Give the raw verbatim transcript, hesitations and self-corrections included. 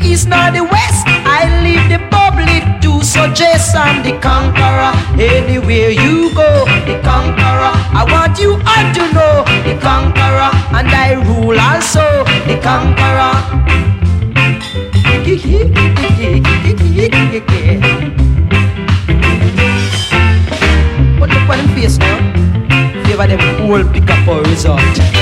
east nor the west. I leave the public to suggest I'm the conqueror. Anywhere you go, the conqueror. I want you all to know the conqueror, and I rule also the conqueror. But look on him face now. Favor them whole pick up a result.